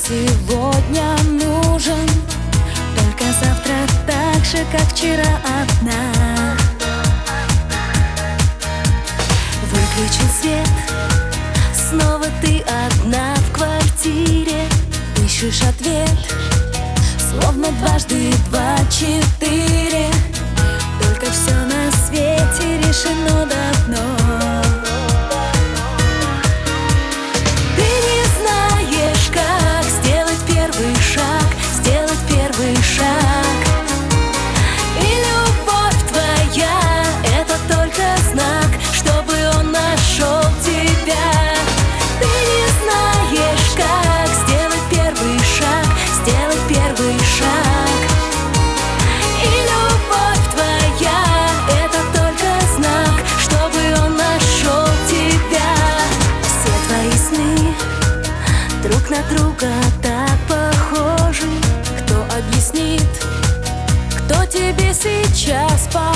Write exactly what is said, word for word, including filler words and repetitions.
сегодня нужен, только завтра так же, как вчера, одна. Выключи свет, снова ты одна в квартире. Ищешь ответ, словно дважды два четыре. Только все на свете решено давно. Ты не знаешь, как сделать первый шаг, сделать первый шаг. И любовь твоя — это только знак, чтобы он нашел тебя. Ты не знаешь, как сделать первый шаг, сделать первый шаг. И любовь твоя — это только знак, чтобы он нашел тебя. Все твои сны друг на друга так похожи. Кто объяснит, кто тебе сейчас поможет?